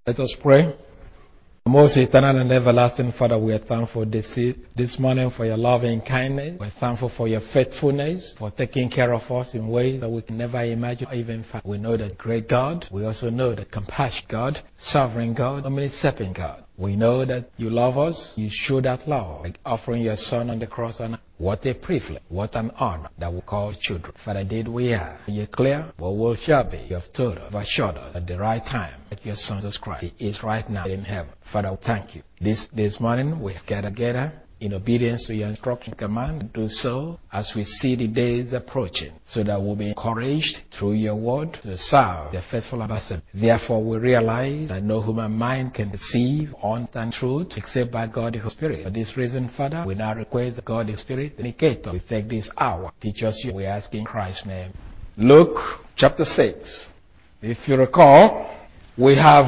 Let us pray. Most eternal and everlasting Father, we are thankful this morning for your loving kindness. We're thankful for your faithfulness, for taking care of us in ways that we can never imagine or even find. We know that great God. We also know that compassionate God, sovereign God, omniscient God. We know that you love us. You show that love by offering your Son on the cross. And what a privilege, what an honor that we call children. Father, indeed we are. You're clear what will shall be. You have told us, you've assured us at the right time that your Son Jesus Christ is right now in heaven. Father, thank you. This morning we have gathered together in obedience to your instruction command. Do so as we see the days approaching, so that we'll be encouraged through your word to serve the faithful ambassador. Therefore we realize that no human mind can deceive or understand truth except by God the Holy Spirit. For this reason, Father, we now request that God the Spirit indicate us. We take this hour. Teach us you. We ask in Christ's name. Luke chapter 6. If you recall, we have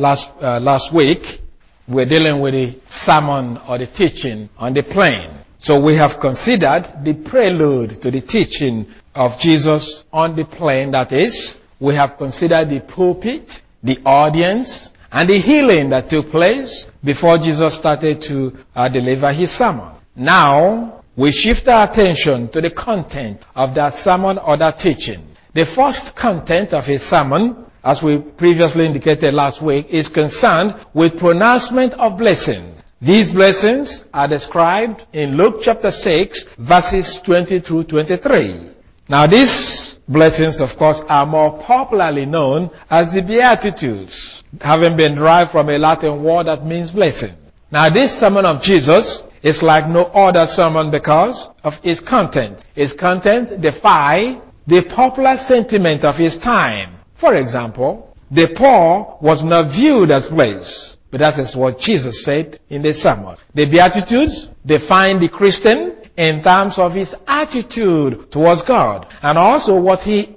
last week we're dealing with the sermon or the teaching on the plain. So we have considered the prelude to the teaching of Jesus on the plain. That is, we have considered the pulpit, the audience, and the healing that took place before Jesus started to deliver his sermon. Now, we shift our attention to the content of that sermon or that teaching. The first content of his sermon, as we previously indicated last week, is concerned with pronouncement of blessings. These blessings are described in Luke chapter 6, verses 20 through 23. Now these blessings, of course, are more popularly known as the Beatitudes, having been derived from a Latin word that means blessing. Now this sermon of Jesus is like no other sermon because of its content. Its content defies the popular sentiment of his time. For example, the poor was not viewed as blessed, but that is what Jesus said in the sermon. The Beatitudes define the Christian in terms of his attitude towards God and also what he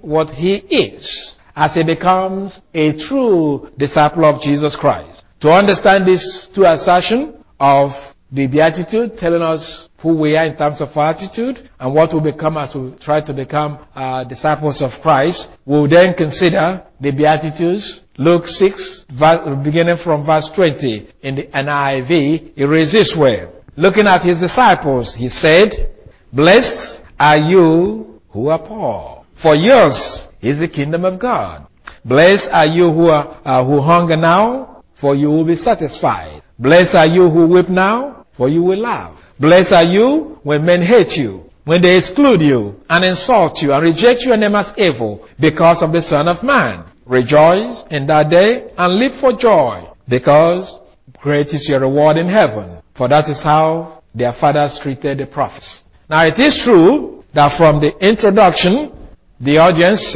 is as he becomes a true disciple of Jesus Christ. To understand these two assertions of the Beatitude, telling us who we are in terms of our attitude and what we become as we try to become disciples of Christ, we'll then consider the Beatitudes. Luke 6, beginning from verse 20 in the NIV, it reads this way. Looking at his disciples, he said, "Blessed are you who are poor, for yours is the kingdom of God. Blessed are you who hunger now, for you will be satisfied. Blessed are you who weep now, for you will laugh. Blessed are you when men hate you, when they exclude you and insult you and reject your name as evil because of the Son of Man. Rejoice in that day and leap for joy, because great is your reward in heaven. For that is how their fathers treated the prophets." Now it is true that from the introduction, the audience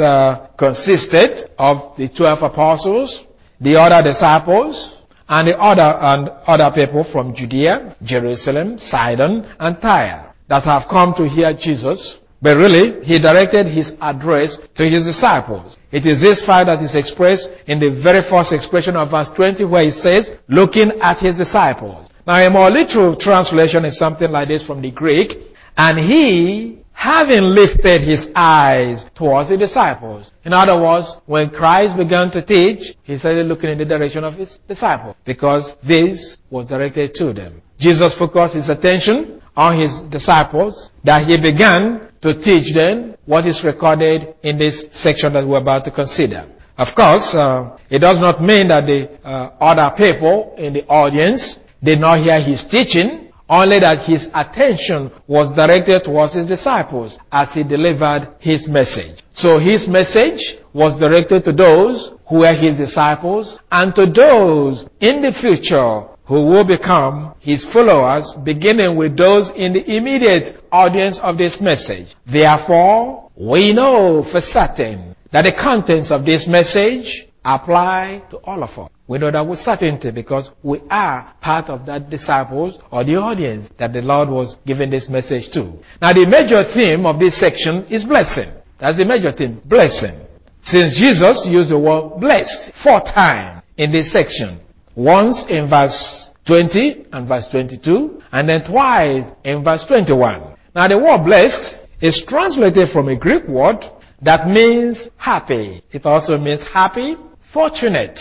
consisted of the 12 apostles, the other disciples, and the other people from Judea, Jerusalem, Sidon, and Tyre that have come to hear Jesus. But really, he directed his address to his disciples. It is this fact that is expressed in the very first expression of verse 20 where he says, looking at his disciples. Now a more literal translation is something like this from the Greek. And he, having lifted his eyes towards the disciples. In other words, when Christ began to teach, he started looking in the direction of his disciples because this was directed to them. Jesus focused his attention on his disciples that he began to teach them what is recorded in this section that we're about to consider. Of course, it does not mean that the other people in the audience did not hear his teaching, only that his attention was directed towards his disciples as he delivered his message. So his message was directed to those who were his disciples and to those in the future who will become his followers, beginning with those in the immediate audience of this message. Therefore, we know for certain that the contents of this message apply to all of us. We know that with certainty because we are part of that disciples or the audience that the Lord was giving this message to. Now the major theme of this section is blessing. That's the major theme, blessing. Since Jesus used the word blessed 4 times in this section. Once in verse 20 and verse 22 and then twice in verse 21. Now the word blessed is translated from a Greek word that means happy. It also means happy, fortunate.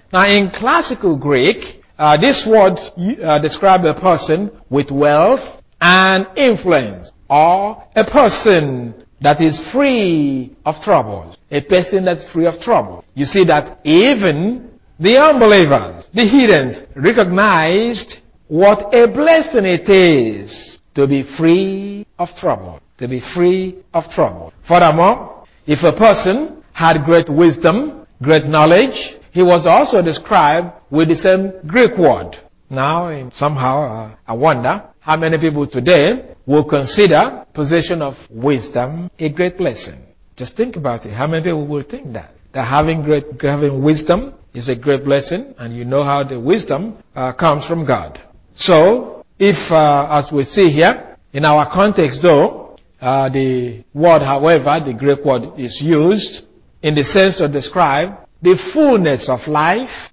Now in classical Greek, this word describes a person with wealth and influence, or a person that is free of troubles. A person that's free of trouble. You see that even the unbelievers, the heathens, recognized what a blessing it is to be free of trouble. To be free of trouble. Furthermore, if a person had great wisdom, great knowledge, he was also described with the same Greek word. Now, somehow, I wonder how many people today will consider possession of wisdom a great blessing. Just think about it. How many people will think that having wisdom is a great blessing, and you know how the wisdom comes from God. So, if as we see here in our context, though the word, however, the Greek word is used in the sense to describe the fullness of life,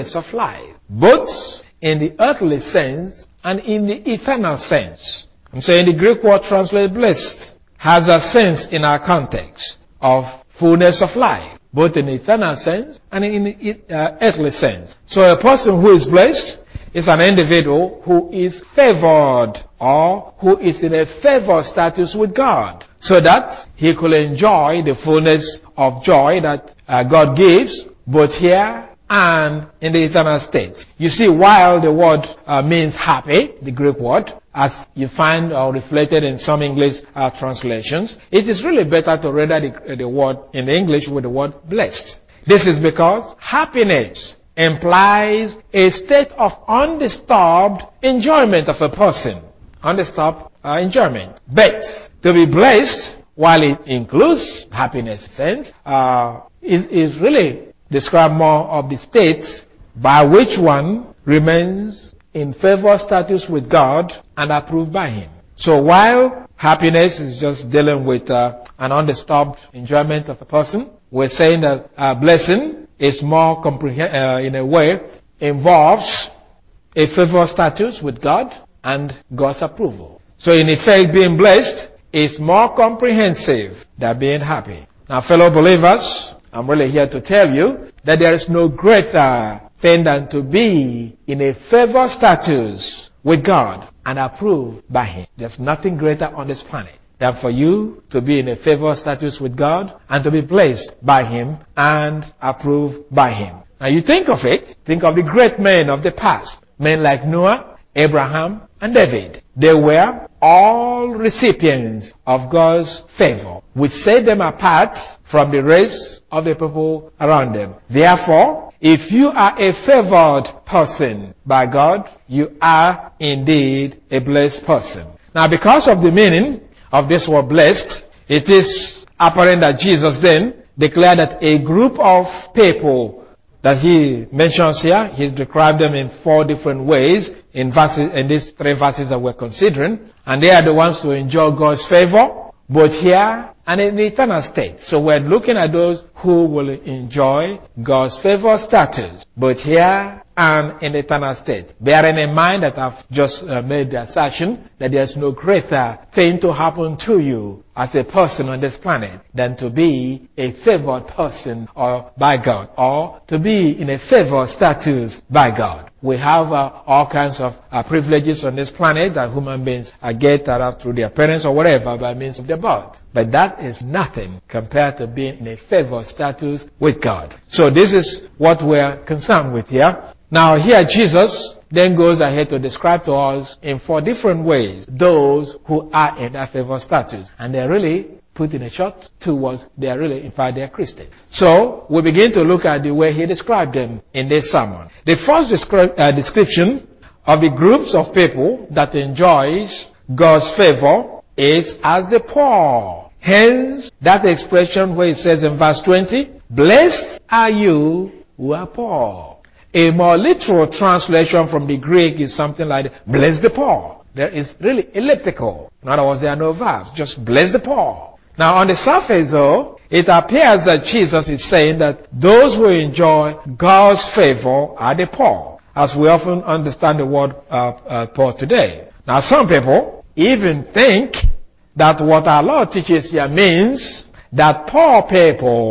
both in the earthly sense and in the eternal sense. I'm saying the Greek word translated blessed has a sense in our context of fullness of life, both in the eternal sense and in the earthly sense. So a person who is blessed is an individual who is favored, or who is in a favored status with God, so that he could enjoy the fullness of joy that God gives, both here and in the eternal state. You see, while the word means happy, the Greek word, as you find reflected in some English translations, it is really better to render the word in English with the word blessed. This is because happiness implies a state of undisturbed enjoyment of a person. Undisturbed enjoyment. But to be blessed, while it includes happiness sense, is really describe more of the state by which one remains in favor status with God and approved by Him. So while happiness is just dealing with an undisturbed enjoyment of a person, we're saying that blessing is more in a way involves a favor status with God and God's approval. So in effect, being blessed is more comprehensive than being happy. Now, fellow believers, I'm really here to tell you that there is no greater thing than to be in a favor status with God and approved by Him. There's nothing greater on this planet than for you to be in a favor status with God and to be blessed by Him and approved by Him. Now you think of it, think of the great men of the past, men like Noah, Abraham, and David. They were all recipients of God's favor, which set them apart from the rest of the people around them. Therefore, if you are a favored person by God, you are indeed a blessed person. Now, because of the meaning of this word blessed, it is apparent that Jesus then declared that a group of people that He mentions here, He described them in 4 different ways in these 3 verses that we're considering, and they are the ones to enjoy God's favor, both here and in the eternal state. So we're looking at those who will enjoy God's favor status, both here and in the eternal state. Bearing in mind that I've just made the assertion that there's no greater thing to happen to you as a person on this planet than to be a favored person or by God, or to be in a favored status by God. We have all kinds of privileges on this planet that human beings get through their parents or whatever by means of their birth. But that is nothing compared to being in a favored status with God. So this is what we're concerned with here. Now here Jesus then goes ahead to describe to us in 4 different ways those who are in that favored status. And they're really put in a short 2 words, they are really, in fact, they are Christian. So we begin to look at the way He described them in this sermon. The first description of the groups of people that enjoys God's favor is as the poor. Hence, that expression where it says in verse 20, blessed are you who are poor. A more literal translation from the Greek is something like, bless the poor. There is really elliptical. In other words, there are no verbs. Just bless the poor. Now, on the surface, though, it appears that Jesus is saying that those who enjoy God's favor are the poor, as we often understand the word poor today. Now, some people even think that what our Lord teaches here means that poor people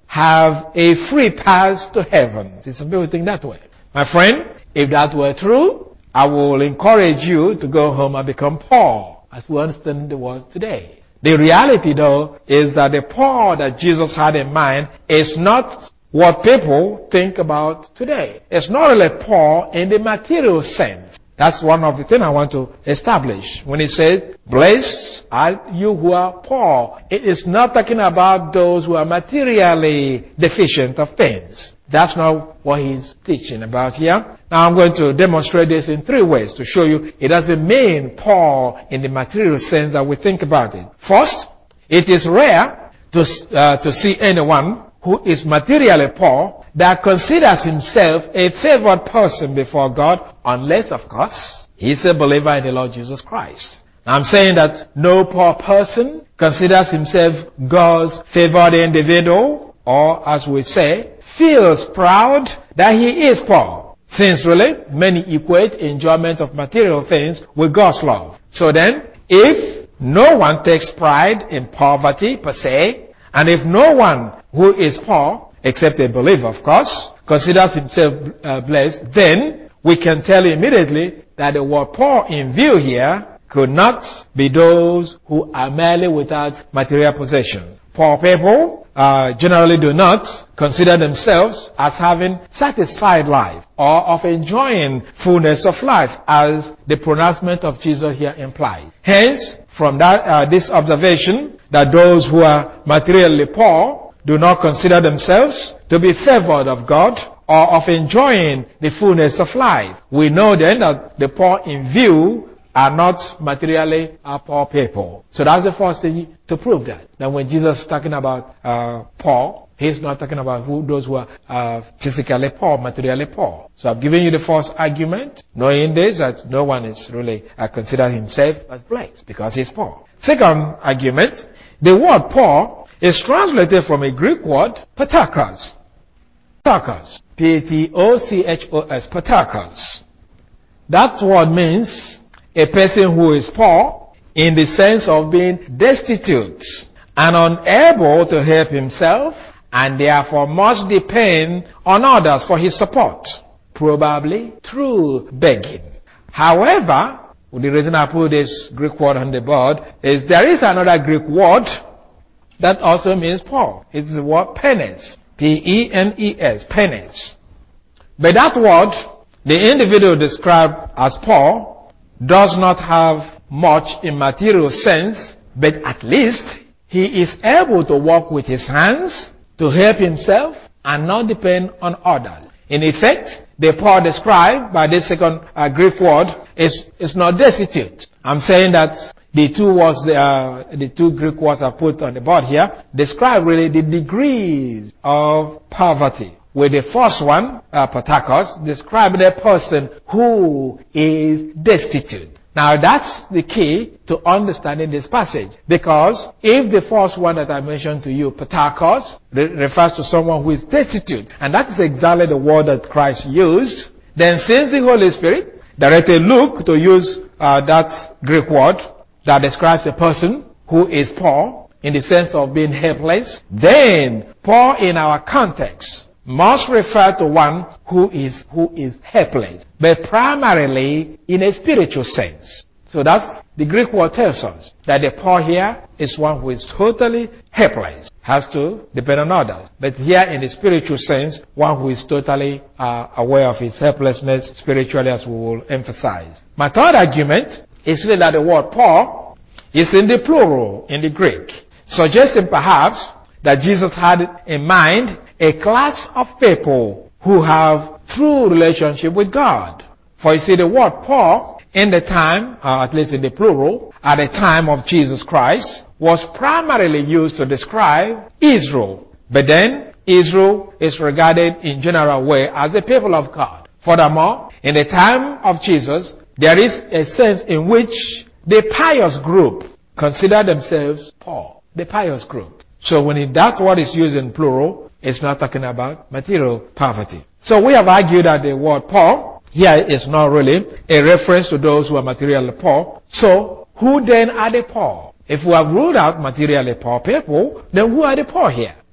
have a free pass to heaven. See, some people think that way. My friend, if that were true, I will encourage you to go home and become Paul, as we understand the word today. The reality, though, is that the Paul that Jesus had in mind is not what people think about today. It's not really Paul in the material sense. That's one of the things I want to establish. When he says, blessed are you who are poor, it is not talking about those who are materially deficient of things. That's not what he's teaching about here. Now I'm going to demonstrate this in 3 ways to show you it doesn't mean poor in the material sense that we think about it. First, it is rare to see anyone who is materially poor that considers himself a favored person before God, unless, of course, he's a believer in the Lord Jesus Christ. I'm saying that no poor person considers himself God's favored individual, or as we say, feels proud that he is poor. Since really, many equate enjoyment of material things with God's love. So then, if no one takes pride in poverty per se, and if no one who is poor, except a believer of course, considers himself blessed, then we can tell immediately that the word poor in view here could not be those who are merely without material possession. Poor people generally do not consider themselves as having satisfied life or of enjoying fullness of life, as the pronouncement of Jesus here implies. Hence, from that this observation that those who are materially poor do not consider themselves to be favored of God or of enjoying the fullness of life, we know then that the poor in view are not materially poor people. So that's the first thing to prove that. That when Jesus is talking about poor, he's not talking about those who are physically poor, materially poor. So I've given you the first argument, knowing this, that no one is really considered himself as blessed because he's poor. Second argument, the word poor is translated from a Greek word, patakos. Patakos. P-A-T-O-C-H-O-S. Patakos. That word means a person who is poor in the sense of being destitute and unable to help himself, and therefore must depend on others for his support, probably through begging. However, the reason I put this Greek word on the board is there is another Greek word that also means poor. It's the word penes. P-E-N-E-S. Penes. But that word, the individual described as poor, does not have much in material sense, but at least he is able to work with his hands to help himself and not depend on others. In effect, the poor described by this second Greek word is not destitute. I'm saying that the two words, the two Greek words I put on the board here describe really the degrees of poverty. With the first one, patakos, describing a person who is destitute. Now that's the key to understanding this passage, because if the first one that I mentioned to you, patakos, refers to someone who is destitute, and that is exactly the word that Christ used, then since the Holy Spirit directed Luke to use that Greek word that describes a person who is poor in the sense of being helpless, then poor in our context must refer to one who is helpless, but primarily in a spiritual sense. So that's the Greek word tells us that the poor here is one who is totally helpless, has to depend on others. But here in the spiritual sense, one who is totally aware of his helplessness spiritually, as we will emphasize. My third argument is really that the word poor is in the plural in the Greek, suggesting perhaps that Jesus had in mind a class of people who have true relationship with God. For you see, the word poor in the time, at least in the plural, at the time of Jesus Christ, was primarily used to describe Israel. But then, Israel is regarded in general way as the people of God. Furthermore, in the time of Jesus, there is a sense in which the pious group consider themselves poor. The pious group. So when that word is used in plural, it's not talking about material poverty. So we have argued that the word poor here is not really a reference to those who are materially poor. So who then are the poor? If we have ruled out materially poor people, then who are the poor here?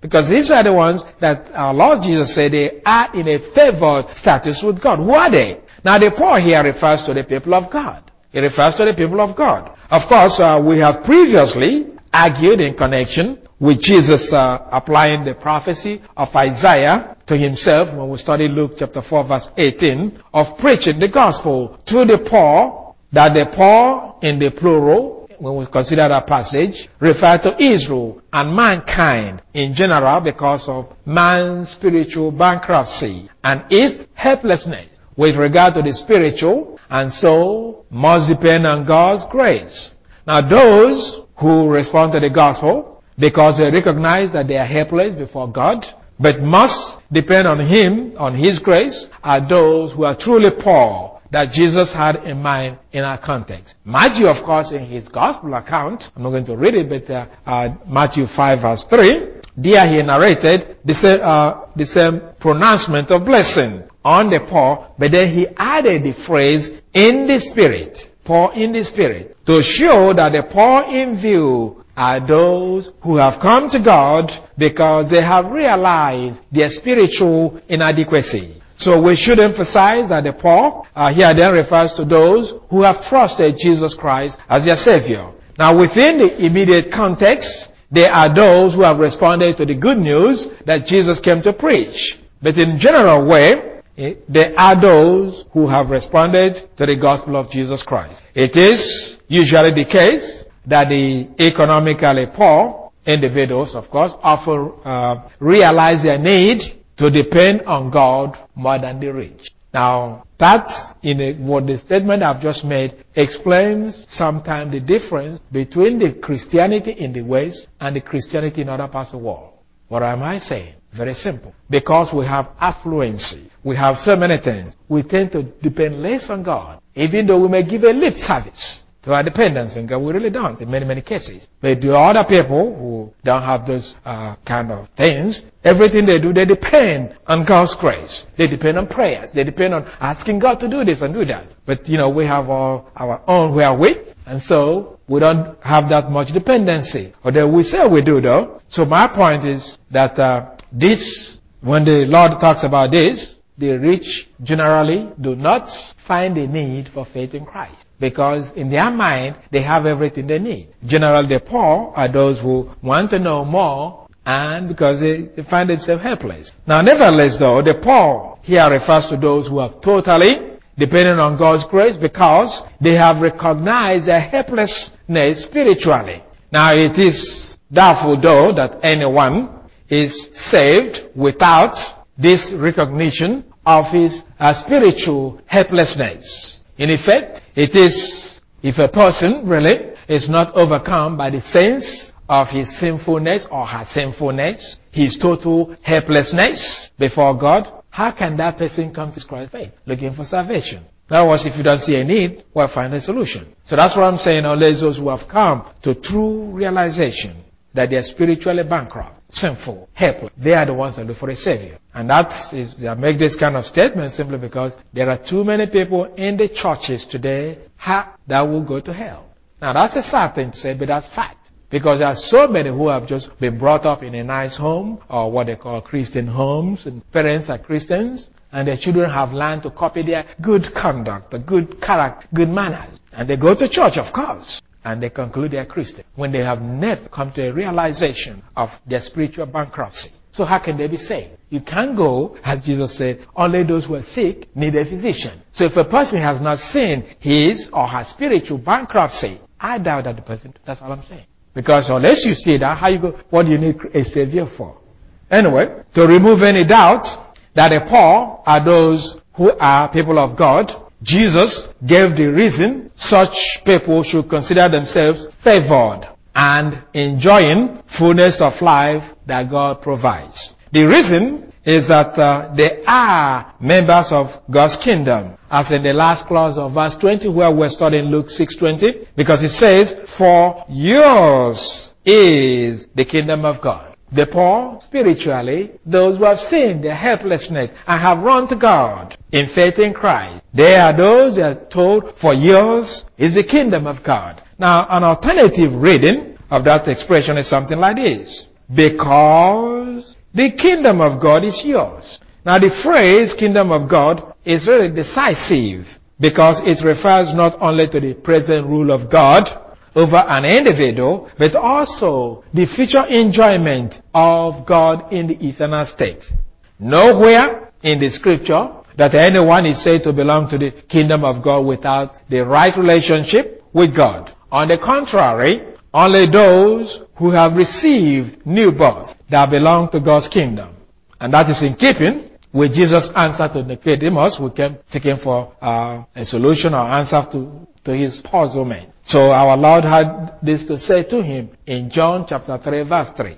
Because these are the ones that our Lord Jesus said they are in a favored status with God. Who are they? Now the poor here refers to the people of God. It refers to the people of God. Of course, we have previously argued in connection with Jesus applying the prophecy of Isaiah to himself when we studied Luke chapter 4 verse 18 of preaching the gospel to the poor, that the poor in the plural, when we consider that passage, refer to Israel and mankind in general because of man's spiritual bankruptcy and its helplessness with regard to the spiritual, and so must depend on God's grace. Now those who respond to the gospel because they recognize that they are helpless before God, but must depend on Him, on His grace, are those who are truly poor that Jesus had in mind in our context. Matthew, of course, in his gospel account, I'm not going to read it, but Matthew 5 verse 3, there he narrated the same pronouncement of blessing on the poor, but then he added the phrase, in the spirit, poor in the spirit, to show that the poor in view are those who have come to God because they have realized their spiritual inadequacy. So we should emphasize that the poor here then refers to those who have trusted Jesus Christ as their Savior. Now within the immediate context, there are those who have responded to the good news that Jesus came to preach. But in general way, there are those who have responded to the gospel of Jesus Christ. It is usually the case that the economically poor individuals, of course, often realize their need to depend on God more than the rich. Now, that's what the statement I've just made explains sometimes the difference between the Christianity in the West and the Christianity in other parts of the world. What am I saying? Very simple. Because we have affluency, we have so many things, we tend to depend less on God, even though we may give a lip service to our dependence on God. We really don't in many cases. But the other people who don't have those kind of things, everything they do, they depend on God's grace. They depend on prayers. They depend on asking God to do this and do that. But we have all our own wherewith, and so we don't have that much dependency. Although we say we do though. So my point is that when the Lord talks about this, the rich generally do not find a need for faith in Christ, because in their mind they have everything they need. Generally the poor are those who want to know more, and because they find themselves helpless. Now nevertheless though, the poor here refers to those who have totally depended on God's grace because they have recognized their helplessness spiritually. Now it is doubtful though that anyone is saved without this recognition of his spiritual helplessness. In effect, it is if a person really is not overcome by the sense of his sinfulness or her sinfulness, his total helplessness before God, how can that person come to Christ's faith looking for salvation? In other words, if you don't see a need, well, find a solution. So that's what I'm saying, unless those who have come to true realization that they are spiritually bankrupt, sinful, helpless, they are the ones that look for a Savior. And I make this kind of statement simply because there are too many people in the churches today that will go to hell. Now that's a sad thing to say, but that's fact. Because there are so many who have just been brought up in a nice home, or what they call Christian homes, and parents are Christians, and their children have learned to copy their good conduct, the good character, good manners. And they go to church, of course, and they conclude they are Christian, when they have never come to a realization of their spiritual bankruptcy. So how can they be saved? You can't go, as Jesus said, only those who are sick need a physician. So if a person has not seen his or her spiritual bankruptcy, I doubt that the person, that's all I'm saying. Because unless you see that, what do you need a Savior for? Anyway, to remove any doubt that the poor are those who are people of God, Jesus gave the reason such people should consider themselves favored and enjoying fullness of life that God provides. The reason is that they are members of God's kingdom, as in the last clause of verse 20 where we're studying Luke 6:20, because it says, "For yours is the kingdom of God." The poor, spiritually, those who have seen their helplessness and have run to God in faith in Christ, they are those that are told, "For yours is the kingdom of God." Now, an alternative reading of that expression is something like this. because the kingdom of God is yours. Now the phrase kingdom of God is really decisive because it refers not only to the present rule of God over an individual, but also the future enjoyment of God in the eternal state. Nowhere in the scripture that anyone is said to belong to the kingdom of God without the right relationship with God. On the contrary, only those who have received new birth that belong to God's kingdom. And that is in keeping with Jesus' answer to Nicodemus, who came seeking for a solution or answer to his puzzlement. So our Lord had this to say to him in John chapter 3 verse 3.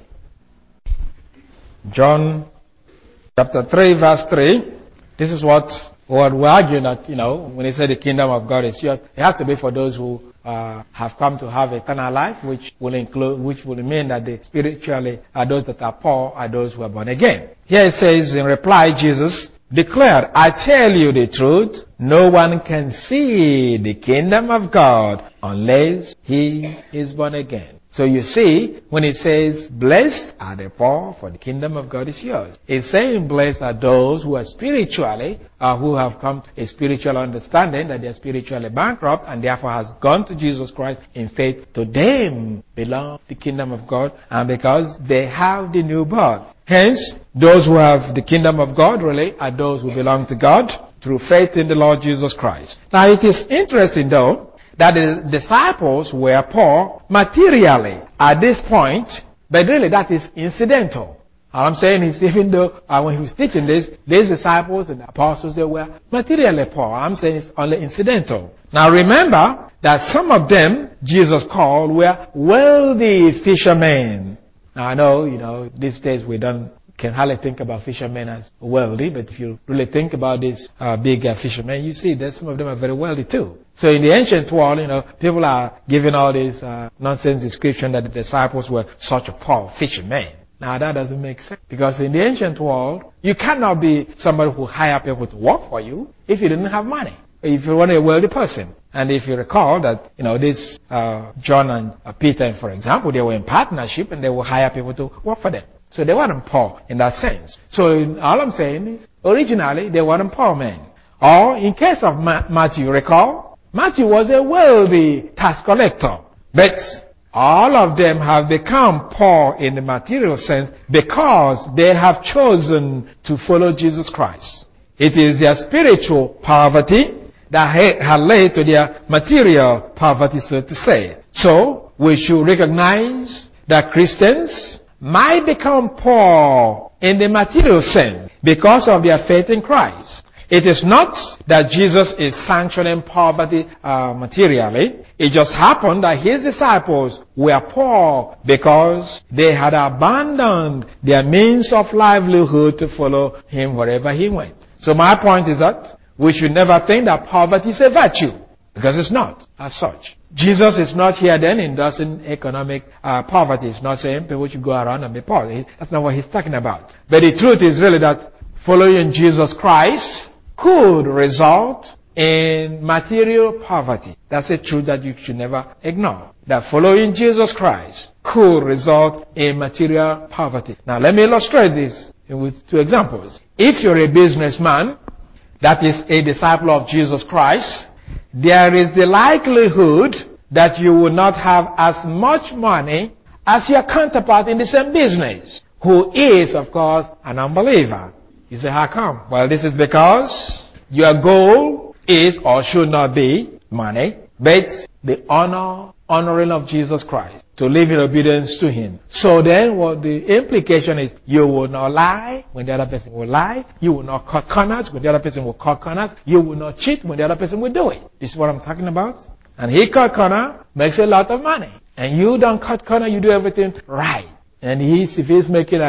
John chapter 3 verse 3. This is what we argue that, when he said the kingdom of God is yours, it has to be for those who have come to have eternal life, which will mean that they spiritually are those that are poor, are those who are born again. Here it says, in reply, Jesus declared, I tell you the truth, no one can see the kingdom of God unless he is born again. So you see, when it says, blessed are the poor, for the kingdom of God is yours. It's saying blessed are those who are spiritually, who have come to a spiritual understanding that they are spiritually bankrupt and therefore has gone to Jesus Christ in faith. To them belong the kingdom of God, and because they have the new birth. Hence, those who have the kingdom of God really are those who belong to God through faith in the Lord Jesus Christ. Now it is interesting though, that the disciples were poor materially at this point, but really that is incidental. All I'm saying is, even though when he was teaching this, these disciples and the apostles, they were materially poor. I'm saying it's only incidental. Now remember that some of them Jesus called were wealthy fishermen. Now I know, these days we can hardly think about fishermen as wealthy, but if you really think about these big fishermen, you see that some of them are very wealthy too. So in the ancient world, people are giving all this nonsense description that the disciples were such a poor fishermen. Now that doesn't make sense, because in the ancient world, you cannot be somebody who hire people to work for you if you didn't have money. If you want a wealthy person. And if you recall that, this John and Peter, for example, they were in partnership and they would hire people to work for them. So they weren't poor in that sense. So all I'm saying is, originally they weren't poor men. Or in case of Matthew, recall, Matthew was a wealthy tax collector. But all of them have become poor in the material sense because they have chosen to follow Jesus Christ. It is their spiritual poverty that had led to their material poverty, so to say. So we should recognize that Christians might become poor in the material sense because of their faith in Christ. It is not that Jesus is sanctioning poverty materially. It just happened that his disciples were poor because they had abandoned their means of livelihood to follow him wherever he went. So my point is that we should never think that poverty is a virtue, because it's not as such. Jesus is not here then endorsing economic poverty. He's not saying people should go around and be poor. That's not what he's talking about. But the truth is really that following Jesus Christ could result in material poverty. That's a truth that you should never ignore. That following Jesus Christ could result in material poverty. Now let me illustrate this with two examples. If you're a businessman that is a disciple of Jesus Christ, there is the likelihood that you will not have as much money as your counterpart in the same business, who is, of course, an unbeliever. You say, how come? Well, this is because your goal is or should not be money, but the honoring of Jesus Christ, to live in obedience to him. So then what the implication is, you will not lie when the other person will lie. You will not cut corners when the other person will cut corners. You will not cheat when the other person will do it. This is what I'm talking about. And he cut corner, makes a lot of money. And you don't cut corner, you do everything right. And if he's making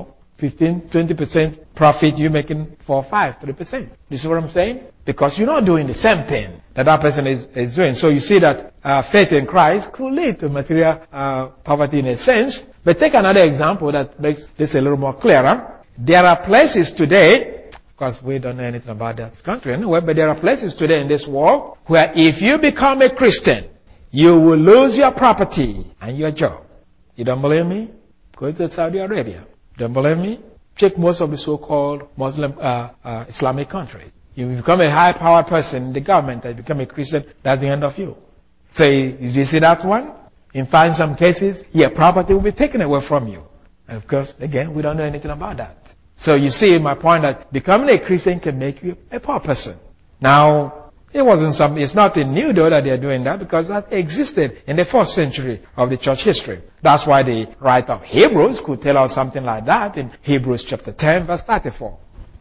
15, 20% profit, you're making 4, 5, 3%. This is what I'm saying? Because you're not doing the same thing that person is doing. So you see that faith in Christ could lead to material poverty in a sense. But take another example that makes this a little more clearer. There are places today, of course we don't know anything about that country anyway, but there are places today in this world where if you become a Christian, you will lose your property and your job. You don't believe me? Go to Saudi Arabia. Don't believe me? Check most of the so-called Muslim, Islamic countries. You become a high-powered person in the government and become a Christian, that's the end of you. Say, did you see that one? In fact, in some cases, your property will be taken away from you. And of course, again, we don't know anything about that. So you see my point that becoming a Christian can make you a poor person. Now, it's nothing new though that they're doing that, because that existed in the first century of the church history. That's why the writer of Hebrews could tell us something like that in Hebrews chapter 10 verse 34.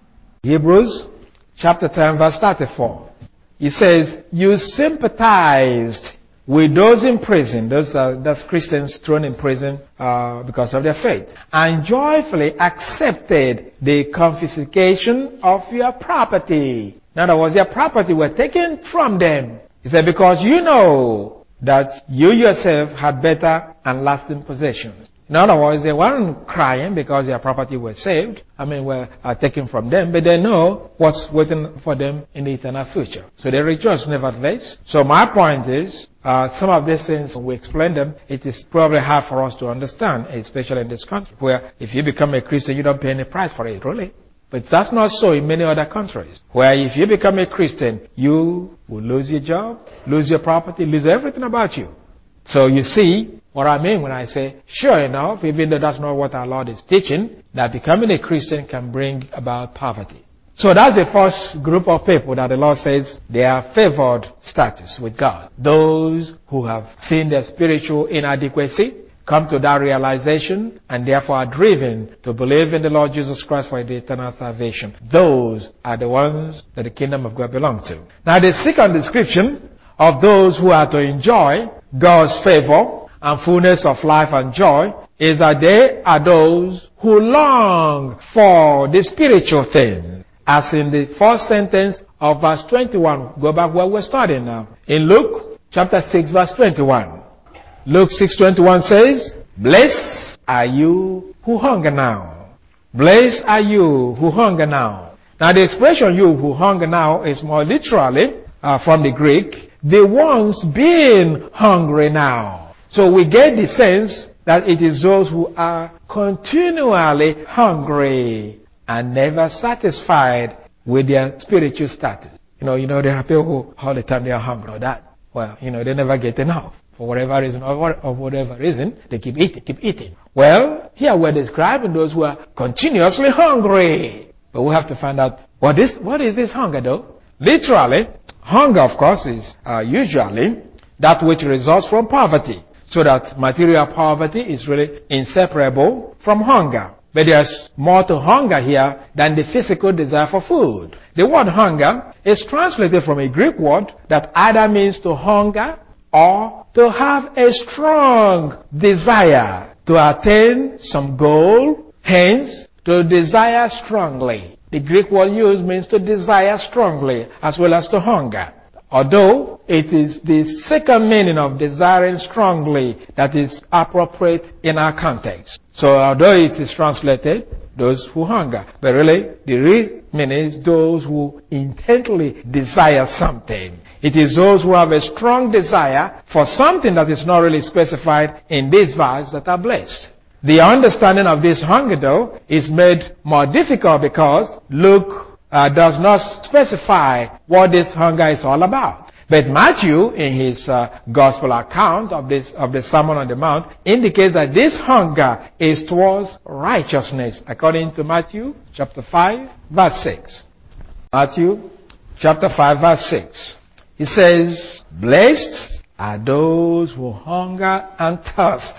Hebrews chapter 10 verse 34. He says, you sympathized with those in prison, that's Christians thrown in prison because of their faith, and joyfully accepted the confiscation of your property. In other words, their property were taken from them. He said, because you know that you yourself had better and lasting possessions. In other words, they weren't crying because their property was saved. Were taken from them, but they know what's waiting for them in the eternal future. So they rejoice nevertheless. So my point is, some of these things, when we explain them, it is probably hard for us to understand, especially in this country, where if you become a Christian, you don't pay any price for it, really. But that's not so in many other countries, where if you become a Christian, you will lose your job, lose your property, lose everything about you. So you see what I mean when I say, sure enough, even though that's not what our Lord is teaching, that becoming a Christian can bring about poverty. So that's the first group of people that the Lord says they are favored status with God. Those who have seen their spiritual inadequacy, come to that realization, and therefore are driven to believe in the Lord Jesus Christ for the eternal salvation. Those are the ones that the kingdom of God belongs to. Now the second description of those who are to enjoy God's favor and fullness of life and joy is that they are those who long for the spiritual things. As in the first sentence of verse 21, go back where we're starting now. In Luke chapter 6 verse 21. Luke 6:21 says, blessed are you who hunger now. Blessed are you who hunger now. Now the expression you who hunger now is more literally from the Greek, the ones being hungry now. So we get the sense that it is those who are continually hungry and never satisfied with their spiritual status. There are people who all the time they are hungry or that. Well, they never get enough. For whatever reason or whatever reason, they keep eating. Well, here we're describing those who are continuously hungry. But we have to find out what is this hunger though? Literally, hunger of course is usually that which results from poverty. So that material poverty is really inseparable from hunger. But there's more to hunger here than the physical desire for food. The word hunger is translated from a Greek word that either means to hunger or to have a strong desire to attain some goal, hence to desire strongly. The Greek word used means to desire strongly as well as to hunger. Although it is the second meaning of desiring strongly that is appropriate in our context. So although it is translated, those who hunger, but really the real meaning is those who intently desire something. It is those who have a strong desire for something that is not really specified in this verse that are blessed. The understanding of this hunger though is made more difficult because Luke does not specify what this hunger is all about. But Matthew, in his gospel account of the Sermon on the Mount, indicates that this hunger is towards righteousness, according to Matthew chapter 5, verse 6. Matthew chapter 5, verse 6. He says, blessed are those who hunger and thirst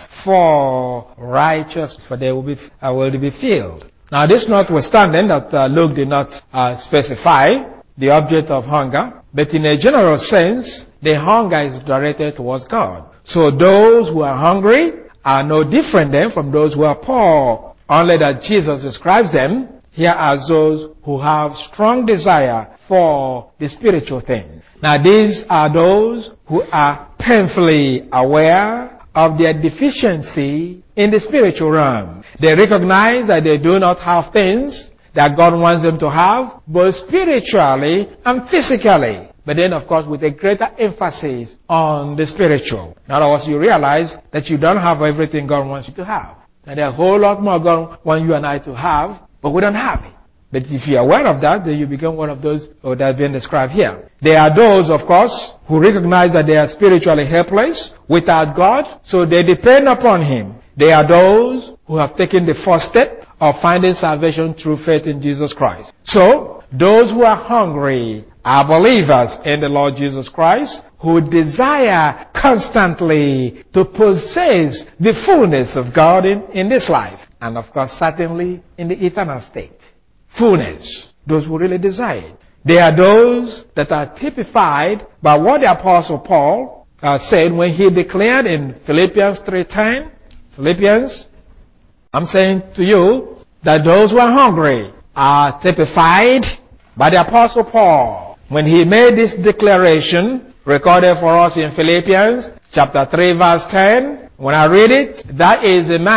for righteousness, for they will be filled. Now this notwithstanding that Luke did not specify the object of hunger, but in a general sense, the hunger is directed towards God. So those who are hungry are no different than from those who are poor, only that Jesus describes them here as those who have strong desire for the spiritual thing. Now these are those who are painfully aware of their deficiency in the spiritual realm. They recognize that they do not have things that God wants them to have, both spiritually and physically. But then, of course, with a greater emphasis on the spiritual. In other words, you realize that you don't have everything God wants you to have. And there are a whole lot more God wants you and I to have, but we don't have it. But if you're aware of that, then you become one of those that have been described here. There are those, of course, who recognize that they are spiritually helpless without God, so they depend upon Him. There are those who have taken the first step of finding salvation through faith in Jesus Christ. So, those who are hungry are believers in the Lord Jesus Christ who desire constantly to possess the fullness of God in this life. And of course, certainly in the eternal state. Fullness. Those who really desire it. There are those that are typified by what the Apostle Paul said when he declared in Philippians 3:10. Philippians, I'm saying to you that those who are hungry are typified by the Apostle Paul when he made this declaration recorded for us in Philippians chapter 3 verse 10. When I read it, that is a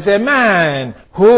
man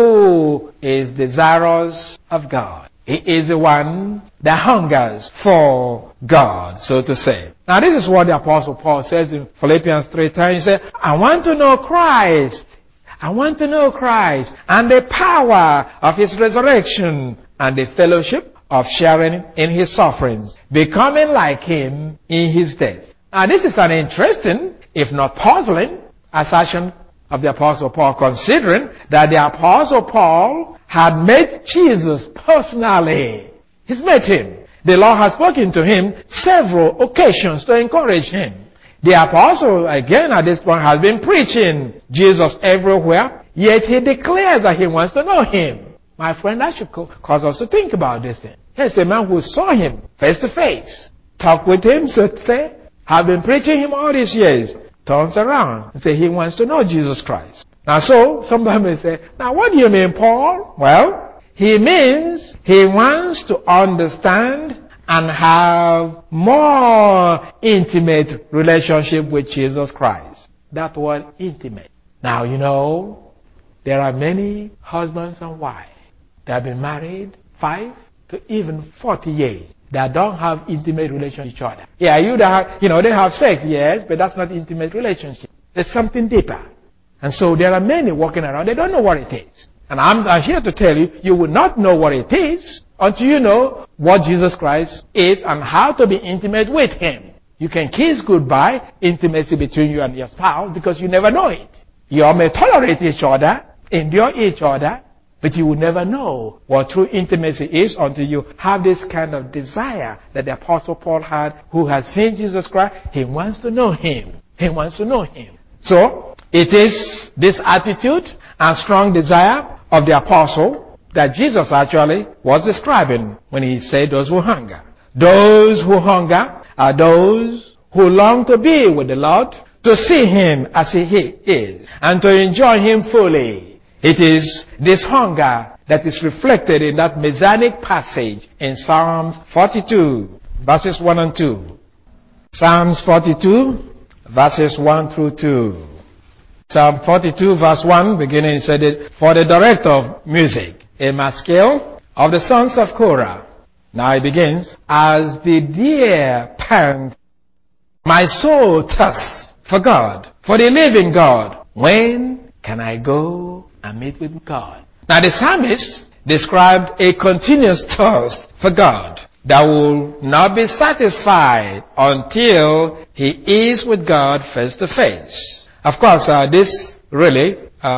who is desirous of God. He is the one that hungers for God, so to say. Now this is what the Apostle Paul says in Philippians 3:10. He said, I want to know Christ. I want to know Christ and the power of His resurrection and the fellowship of sharing in His sufferings, becoming like Him in His death. Now this is an interesting, if not puzzling, assertion of the Apostle Paul, considering that the Apostle Paul had met Jesus personally. He's met Him. The Lord has spoken to him several occasions to encourage him. The Apostle, again at this point, has been preaching Jesus everywhere, yet he declares that he wants to know Him. My friend, that should cause us to think about this thing. Here's a man who saw Him face to face, talked with Him, so to say, have been preaching Him all these years, turns around and say he wants to know Jesus Christ. Now so, somebody may say, now what do you mean, Paul? Well, he means he wants to understand and have more intimate relationship with Jesus Christ. That word intimate. Now you know, there are many husbands and wives that have been married 5 to even 40 years that don't have intimate relationship with each other. Yeah, they have sex, yes, but that's not intimate relationship. There's something deeper. And so there are many walking around, they don't know what it is. And I'm here to tell you, you will not know what it is until you know what Jesus Christ is and how to be intimate with Him. You can kiss goodbye intimacy between you and your spouse because you never know it. You all may tolerate each other, endure each other, but you will never know what true intimacy is until you have this kind of desire that the Apostle Paul had, who has seen Jesus Christ. He wants to know Him. He wants to know Him. So, it is this attitude and strong desire of the Apostle that Jesus actually was describing when He said those who hunger. Those who hunger are those who long to be with the Lord, to see Him as He is, and to enjoy Him fully. It is this hunger that is reflected in that messianic passage in Psalms 42, verses 1 and 2. Psalms 42, verses 1 through 2. Psalm 42, verse 1, beginning, it said, for the director of music, a maskil of the sons of Korah. Now it begins, as the deer pants, my soul thirsts for God, for the living God. When can I go and meet with God? Now the psalmist described a continuous thirst for God that will not be satisfied until he is with God face to face. Of course, this really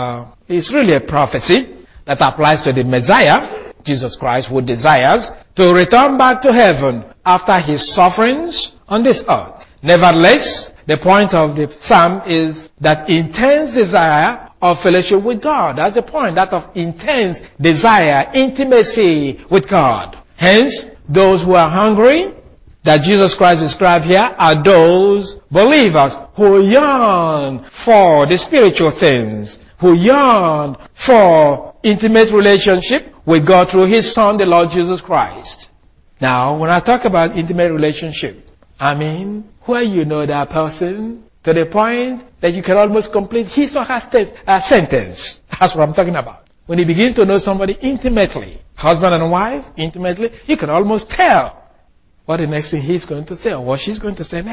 is really a prophecy that applies to the Messiah, Jesus Christ, who desires to return back to heaven after His sufferings on this earth. Nevertheless, the point of the psalm is that intense desire of fellowship with God. That's the point, that of intense desire, intimacy with God. Hence, those who are hungry, that Jesus Christ described here, are those believers who yearn for the spiritual things, who yearn for intimate relationship with God through His Son, the Lord Jesus Christ. Now, when I talk about intimate relationship, I mean, where you know that person to the point that you can almost complete his or her sentence. That's what I'm talking about. When you begin to know somebody intimately, husband and wife, intimately, you can almost tell what the next thing he's going to say or what she's going to say next.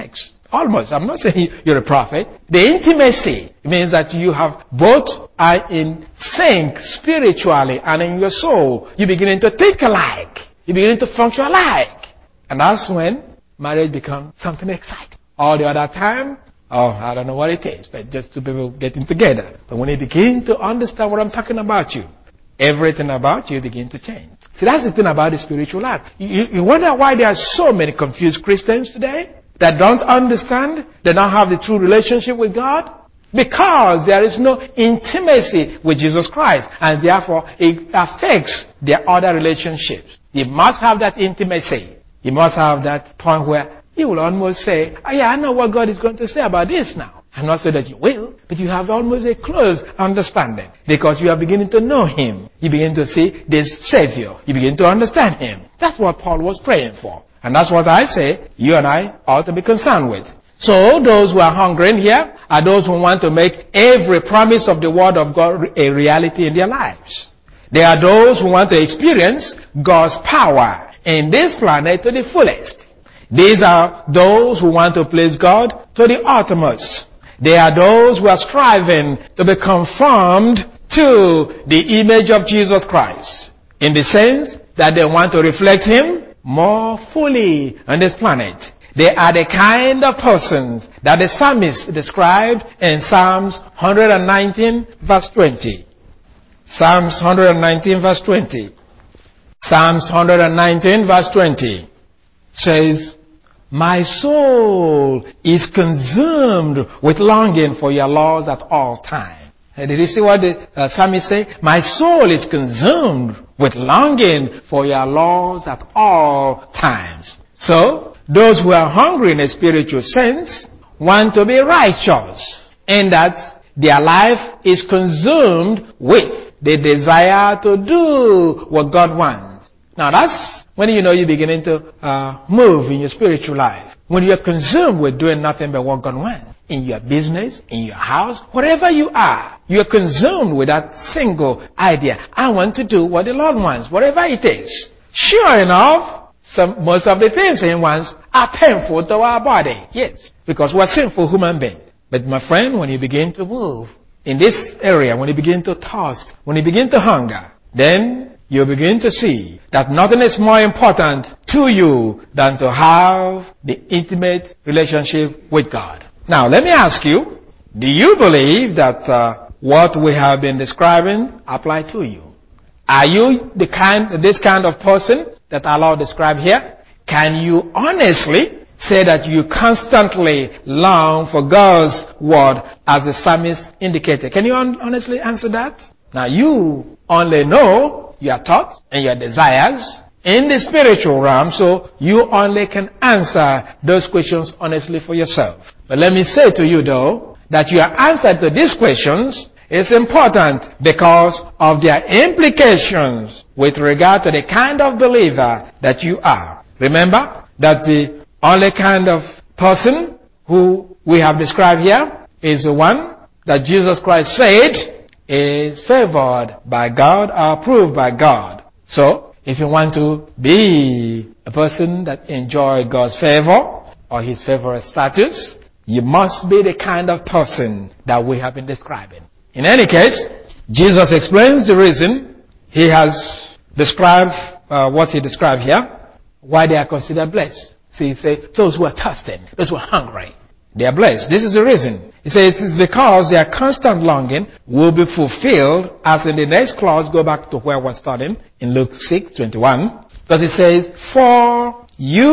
Almost. I'm not saying you're a prophet. The intimacy means that you have both are in sync spiritually and in your soul. You're beginning to think alike. You're beginning to function alike. And that's when marriage becomes something exciting. All the other time, I don't know what it is, but just two people getting together. But when you begin to understand what I'm talking about you, everything about you begin to change. See, that's the thing about the spiritual life. You wonder why there are so many confused Christians today that don't understand, they don't have the true relationship with God, because there is no intimacy with Jesus Christ, and therefore it affects their other relationships. You must have that intimacy. You must have that point where you will almost say, I know what God is going to say about this now. I'm not saying that you will, but you have almost a close understanding because you are beginning to know Him. You begin to see this Savior. You begin to understand Him. That's what Paul was praying for. And that's what I say you and I ought to be concerned with. So those who are hungry here are those who want to make every promise of the Word of God a reality in their lives. They are those who want to experience God's power in this planet to the fullest. These are those who want to please God to the uttermost. They are those who are striving to be conformed to the image of Jesus Christ, in the sense that they want to reflect Him more fully on this planet. They are the kind of persons that the psalmist described in Psalms 119 verse 20. Psalms 119 verse 20. Psalms 119 verse 20 says, my soul is consumed with longing for your laws at all times. Did you see what the psalmist say? My soul is consumed with longing for your laws at all times. So, those who are hungry in a spiritual sense want to be righteous, in that their life is consumed with the desire to do what God wants. Now that's when you're beginning to move in your spiritual life. When you're consumed with doing nothing but what God wants. In your business, in your house, wherever you are, you're consumed with that single idea. I want to do what the Lord wants, whatever it is. Sure enough, most of the things He wants are painful to our body. Yes, because we're sinful human beings. But my friend, when you begin to move in this area, when you begin to thirst, when you begin to hunger, then you begin to see that nothing is more important to you than to have the intimate relationship with God. Now, let me ask you, do you believe that what we have been describing apply to you? Are you this kind of person that our Lord described here? Can you honestly say that you constantly long for God's word as the psalmist indicated? Can you honestly answer that? Now, you only know your thoughts and your desires in the spiritual realm, so you only can answer those questions honestly for yourself. But let me say to you though, that your answer to these questions is important because of their implications with regard to the kind of believer that you are. Remember that the only kind of person who we have described here is the one that Jesus Christ said is favored by God or approved by God. So, if you want to be a person that enjoys God's favor or His favorite status, you must be the kind of person that we have been describing. In any case, Jesus explains the reason He has described what He described here, why they are considered blessed. See, He said, those who are thirsty, those who are hungry, they are blessed. This is the reason. He says it is because their constant longing will be fulfilled, as in the next clause, go back to where we're starting, in Luke 6:21, because it says, for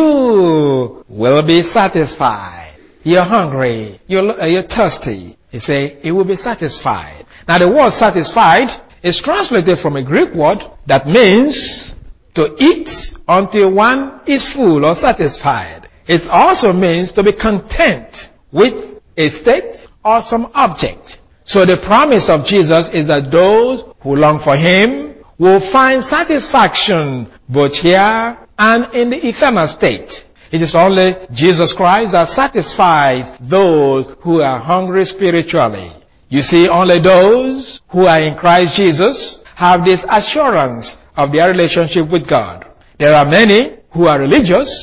you will be satisfied. You're hungry, you're thirsty. He says, it will be satisfied. Now the word satisfied is translated from a Greek word that means to eat until one is full or satisfied. It also means to be content with a state or some object. So the promise of Jesus is that those who long for Him will find satisfaction both here and in the eternal state. It is only Jesus Christ that satisfies those who are hungry spiritually. You see, only those who are in Christ Jesus have this assurance of their relationship with God. There are many who are religious,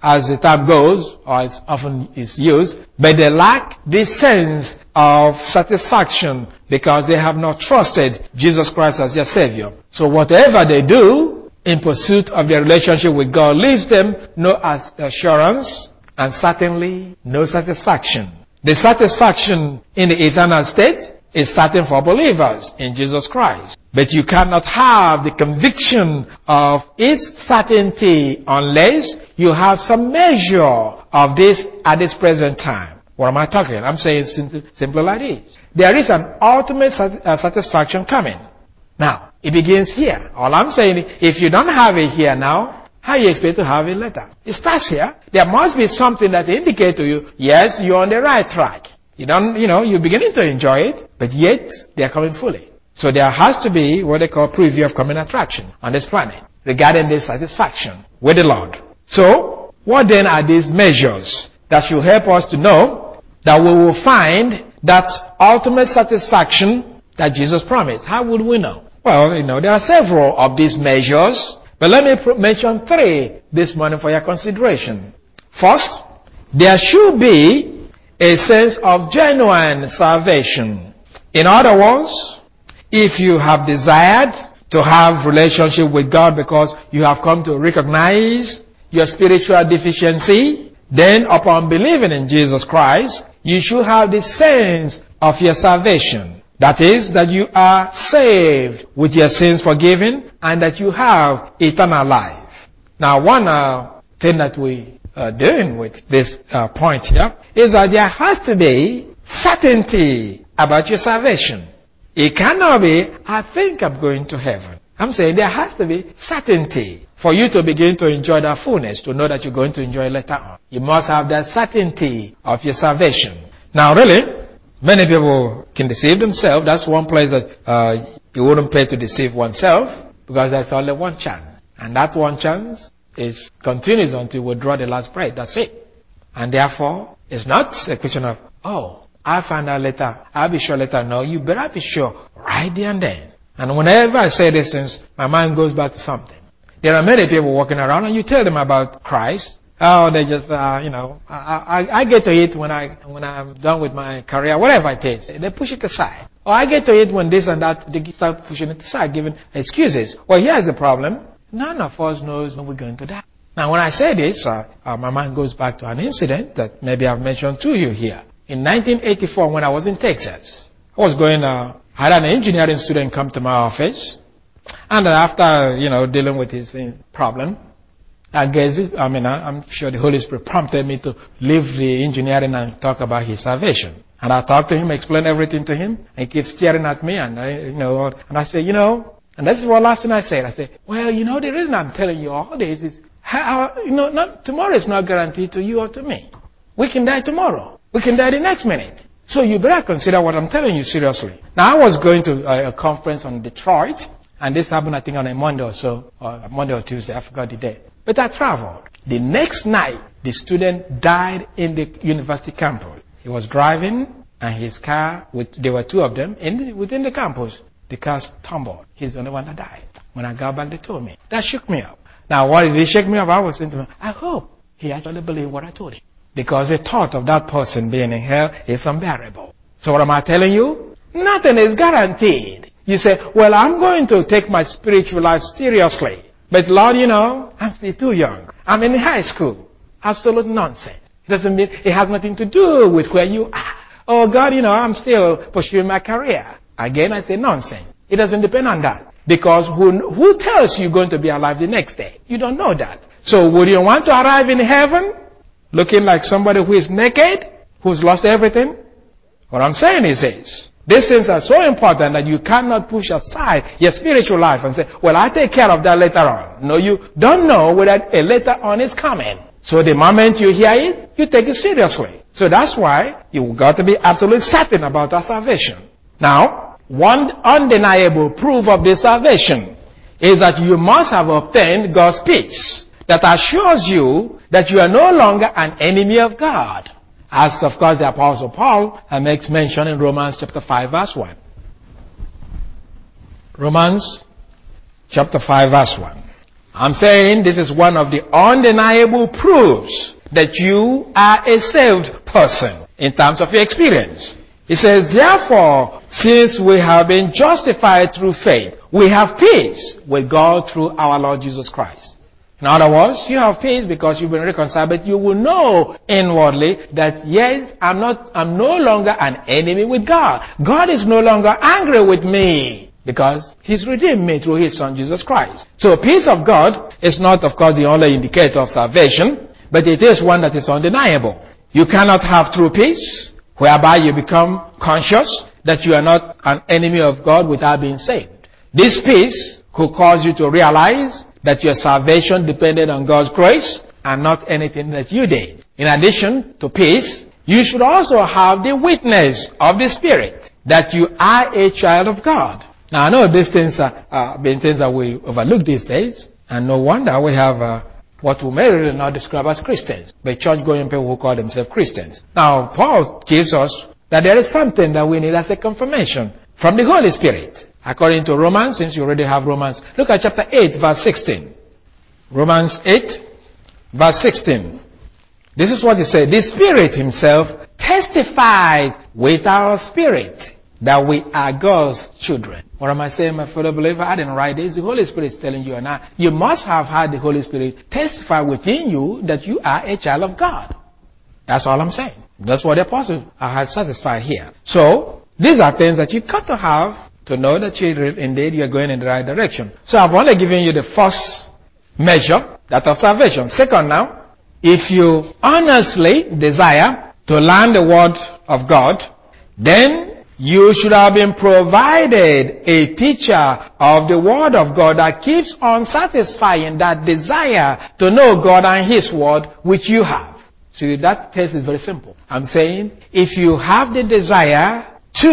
as the term goes, or as often is used, but they lack this sense of satisfaction because they have not trusted Jesus Christ as their Savior. So whatever they do in pursuit of their relationship with God leaves them no assurance and certainly no satisfaction. The satisfaction in the eternal state is certain for believers in Jesus Christ. But you cannot have the conviction of its certainty unless you have some measure of this at this present time. What am I talking? I'm saying simply like this. There is an ultimate satisfaction coming. Now, it begins here. All I'm saying is, if you don't have it here now, how you expect to have it later? It starts here. There must be something that indicates to you, yes, you're on the right track. You're beginning to enjoy it, but yet they're coming fully. So there has to be what they call preview of coming attraction on this planet regarding this satisfaction with the Lord. So, what then are these measures that should help us to know that we will find that ultimate satisfaction that Jesus promised? How would we know? Well, there are several of these measures, but let me mention 3 this morning for your consideration. First, there should be a sense of genuine salvation. In other words, if you have desired to have relationship with God because you have come to recognize your spiritual deficiency, then upon believing in Jesus Christ, you should have the sense of your salvation. That is, that you are saved with your sins forgiven and that you have eternal life. Now, one thing that we are doing with this point here is that there has to be certainty about your salvation. It cannot be, I think I'm going to heaven. I'm saying there has to be certainty for you to begin to enjoy that fullness, to know that you're going to enjoy it later on. You must have that certainty of your salvation. Now really, many people can deceive themselves. That's one place that you wouldn't pay to deceive oneself, because there's only one chance. And that one chance is continues until we draw the last breath. That's it. And therefore, it's not a question of, I'll find out later. I'll be sure later. No, you better be sure right there and then. And whenever I say these things, my mind goes back to something. There are many people walking around and you tell them about Christ. They just, I get to it when I'm done with my career, whatever it is. They push it aside. Or I get to it when this and that, they start pushing it aside, giving excuses. Well, here's the problem. None of us knows when we're going to die. Now, when I say this, my mind goes back to an incident that maybe I've mentioned to you here. In 1984, when I was in Texas, I had an engineering student come to my office, and after, dealing with his problem, I'm sure the Holy Spirit prompted me to leave the engineering and talk about his salvation. And I talked to him, explained everything to him, and he keeps staring at me, and I say, and this is what last thing I said. I said, well, the reason I'm telling you all this is, tomorrow is not guaranteed to you or to me. We can die tomorrow. We can die the next minute. So you better consider what I'm telling you seriously. Now, I was going to a conference on Detroit, and this happened, I think, on a Monday or so, or Monday or Tuesday, I forgot the day. But I traveled. The next night, the student died in the university campus. He was driving, and his car, there were 2 of them, within the campus. The car tumbled. He's the only one that died. When I got back, they told me. That shook me up. Now, why did it shake me up? I was thinking, I hope he actually believed what I told him. Because the thought of that person being in hell is unbearable. So what am I telling you? Nothing is guaranteed. You say, well, I'm going to take my spiritual life seriously. But Lord, I'm still too young. I'm in high school. Absolute nonsense. It doesn't mean, it has nothing to do with where you are. Oh God, I'm still pursuing my career. Again, I say nonsense. It doesn't depend on that. Because who tells you you're going to be alive the next day? You don't know that. So would you want to arrive in heaven looking like somebody who is naked, who's lost everything? What I'm saying is this. These things are so important that you cannot push aside your spiritual life and say, well, I'll take care of that later on. No, you don't know whether a later on is coming. So the moment you hear it, you take it seriously. So that's why you've got to be absolutely certain about our salvation. Now, one undeniable proof of this salvation is that you must have obtained God's peace that assures you that you are no longer an enemy of God. As, of course, the Apostle Paul makes mention in Romans chapter 5, verse 1. Romans chapter 5, verse 1. I'm saying this is one of the undeniable proofs that you are a saved person in terms of your experience. He says, therefore, since we have been justified through faith, we have peace with God through our Lord Jesus Christ. In other words, you have peace because you've been reconciled, but you will know inwardly that yes, I'm no longer an enemy with God. God is no longer angry with me because He's redeemed me through His Son Jesus Christ. So peace of God is not, of course, the only indicator of salvation, but it is one that is undeniable. You cannot have true peace whereby you become conscious that you are not an enemy of God without being saved. This peace could cause you to realize that your salvation depended on God's grace and not anything that you did. In addition to peace, you should also have the witness of the Spirit that you are a child of God. Now I know these things are being things that we overlook these days, and no wonder we have what we may really not describe as Christians, but church-going people who call themselves Christians. Now Paul gives us that there is something that we need as a confirmation from the Holy Spirit. According to Romans, since you already have Romans, look at chapter 8, verse 16. Romans 8, verse 16. This is what he said. The Spirit Himself testifies with our spirit that we are God's children. What am I saying, my fellow believer? I didn't write this. The Holy Spirit is telling you and I. You must have had the Holy Spirit testify within you that you are a child of God. That's all I'm saying. That's what the apostle has satisfied here. So, these are things that you've got to have to know that indeed you're going in the right direction. So I've only given you the first measure, that of salvation. Second now, if you honestly desire to learn the Word of God, then you should have been provided a teacher of the Word of God that keeps on satisfying that desire to know God and His Word which you have. See, that test is very simple. I'm saying, if you have the desire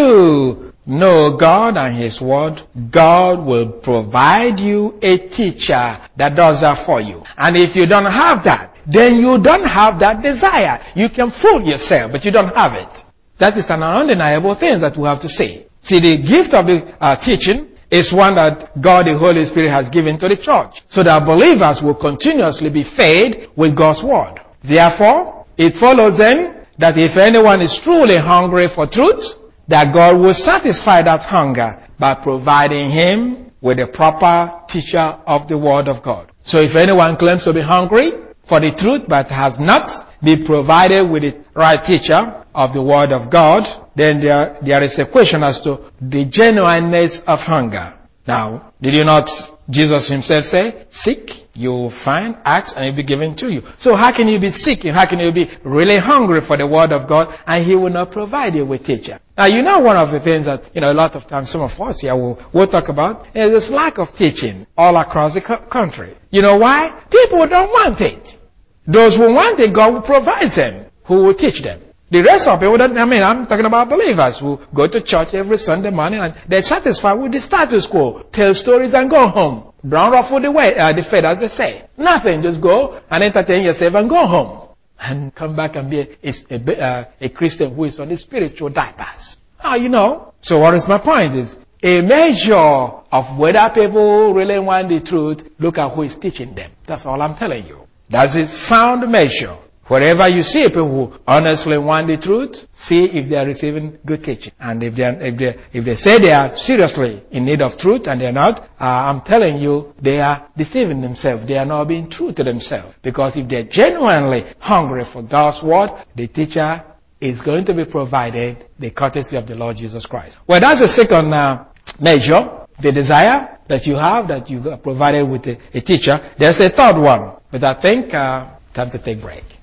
to know God and His Word, God will provide you a teacher that does that for you. And if you don't have that, then you don't have that desire. You can fool yourself, but you don't have it. That is an undeniable thing that we have to say. See, the gift of the teaching is one that God the Holy Spirit has given to the church, so that believers will continuously be fed with God's Word. Therefore, it follows then that if anyone is truly hungry for truth, that God will satisfy that hunger by providing him with a proper teacher of the Word of God. So if anyone claims to be hungry for the truth but has not been provided with the right teacher of the Word of God, then there is a question as to the genuineness of hunger. Now, did you not, Jesus Himself say, seek, you will find, ask, and it will be given to you. So how can you be seeking? How can you be really hungry for the Word of God and He will not provide you with teacher? Now, you know one of the things that, a lot of times some of us here will talk about is this lack of teaching all across the country. You know why? People don't want it. Those who want it, God will provide them, who will teach them. The rest of people, I'm talking about believers who go to church every Sunday morning and they're satisfied with the status quo. Tell stories and go home. Brown ruffle the fed, as they say. Nothing, just go and entertain yourself and go home. And come back and be a Christian who is on the spiritual diapers. So what is my point is, a measure of whether people really want the truth, look at who is teaching them. That's all I'm telling you. That's a sound measure. Wherever you see people who honestly want the truth, see if they are receiving good teaching. And if they say they are seriously in need of truth and they are not, I'm telling you, they are deceiving themselves. They are not being true to themselves. Because if they're genuinely hungry for God's Word, the teacher is going to be provided the courtesy of the Lord Jesus Christ. Well, that's the second measure, the desire that you have, that you are provided with a teacher. There's a third one, but I think time to take a break.